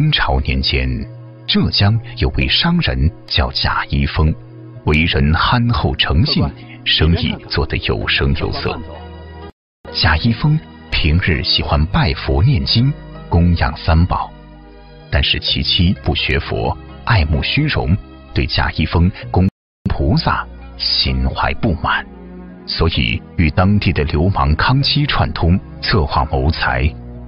清朝年间，浙江有位商人叫贾一峰，为人憨厚诚信，生意做得有声有色。贾一峰平日喜欢拜佛念经，供养三宝，但是其妻不学佛，爱慕虚荣，对贾一峰供菩萨心怀不满，所以与当地的流氓康熙串通，策划谋财。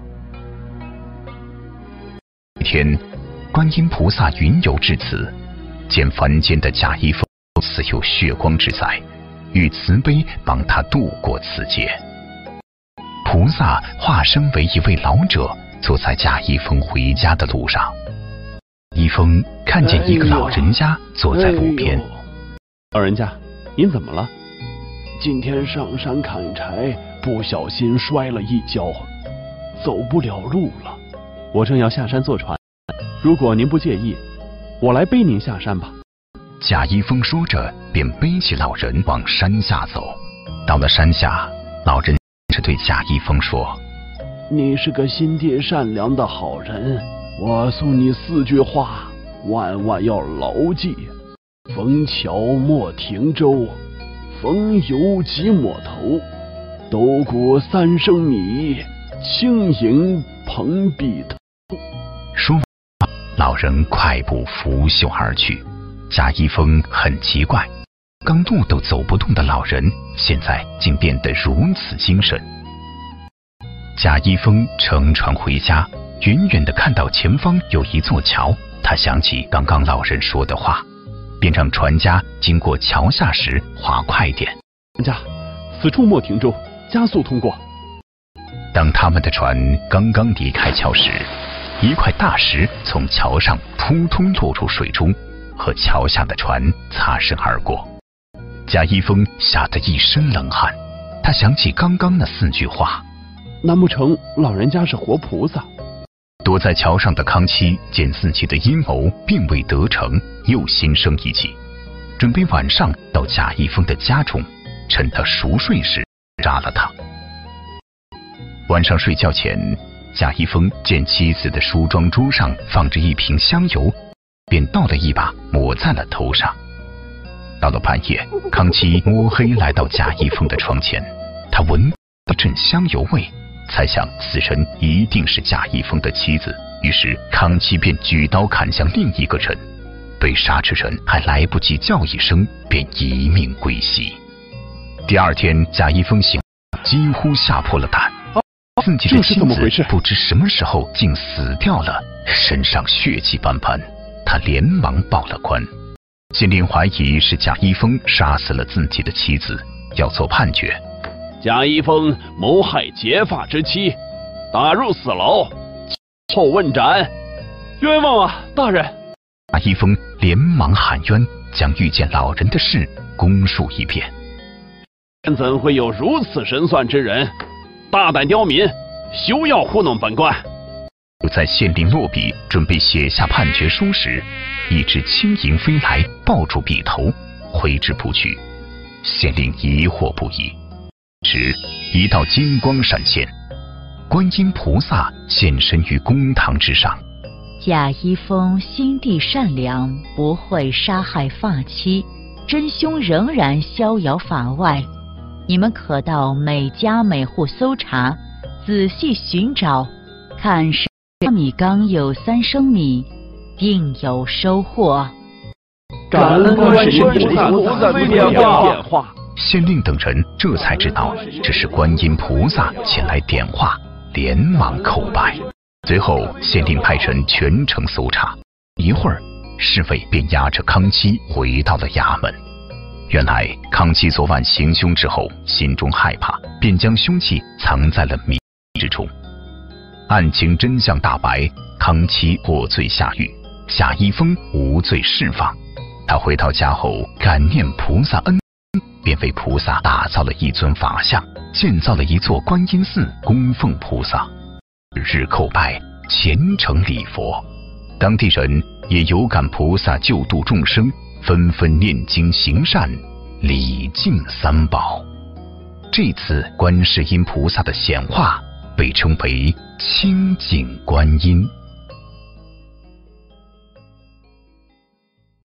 一天，观音菩萨云游至此，见凡间的贾一峰似有血光之灾，欲慈悲帮他渡过此劫。菩萨化身为一位老者，坐在贾一峰回家的路上。一峰看见一个老人家坐在路边。 老人家，您怎么了？ 今天上山砍柴，不小心摔了一跤，走不了路了。 我正要下山坐船，如果您不介意，我来背您下山吧。 贾一峰说着，便背起老人往山下走。到了山下，老人是对贾一峰说：“ 你是个心地善良的好人，我送你4句话，万万要牢记：逢桥莫停舟，逢油即抹头，斗谷3升米，轻盈蓬壁头。” 说完，老人快步拂袖而去。贾一峰很奇怪，刚路都走不动的老人，现在竟变得如此精神。贾一峰乘船回家，远远地看到前方有一座桥，他想起刚刚老人说的话，便让船家经过桥下时划快点。 船家，此处莫停舟，加速通过。 当他们的船刚刚离开桥时，一块大石从桥上扑通落入水中，和桥下的船擦身而过。贾一峰吓得一身冷汗，他想起刚刚那4句话。 难不成老人家是活菩萨？ 躲在桥上的康熙见自己的阴谋并未得逞，又心生一计，准备晚上到贾一峰的家中，趁他熟睡时杀了他。晚上睡觉前，贾一峰见妻子的梳妆桌上放着一瓶香油，便倒了一把抹在了头上。到了半夜，康熙摸黑来到贾一峰的床前，他闻一阵香油味，猜想此人一定是贾一峰的妻子，于是康熙便举刀砍向另一个人，被杀之人还来不及叫一声，便一命归西。第二天，贾一峰醒，几乎吓破了胆，自己的妻子不知什么时候竟死掉了，身上血迹斑斑，他连忙报了官。县令怀疑是贾一峰杀死了自己的妻子，要做判决。 贾一峰谋害结发之妻，打入死牢，后问斩。冤枉啊，大人！ 贾一峰连忙喊冤，将遇见老人的事供述一遍。 怎会有如此神算之人？大胆刁民，休要糊弄本官！ 就在县令落笔准备写下判决书时，一只青蝇飞来，抱住笔头，挥之不去。县令疑惑不已，时一道金光闪现，观音菩萨现身于公堂之上。 贾一峰心地善良，不会杀害发妻，真凶仍然逍遥法外。你们可到每家每户搜查，仔细寻找，看是米缸有3升米，定有收获。 感恩观世音菩萨的点化。 县令等人这才知道这是观音菩萨前来点化，连忙叩拜。随后县令派人全城搜查，一会儿侍卫便押着康熙回到了衙门。原来康熙昨晚行凶之后，心中害怕，便将凶器藏在了米之中。案情真相大白，康熙获罪下狱，贾一峰无罪释放。他回到家后，感念菩萨恩，便为菩萨打造了一尊法像，建造了一座观音寺供奉菩萨，日日叩拜，虔诚礼佛。当地人也有感菩萨救度众生，纷纷念经行善，礼敬三宝。这次观世音菩萨的显化被称为清净观音。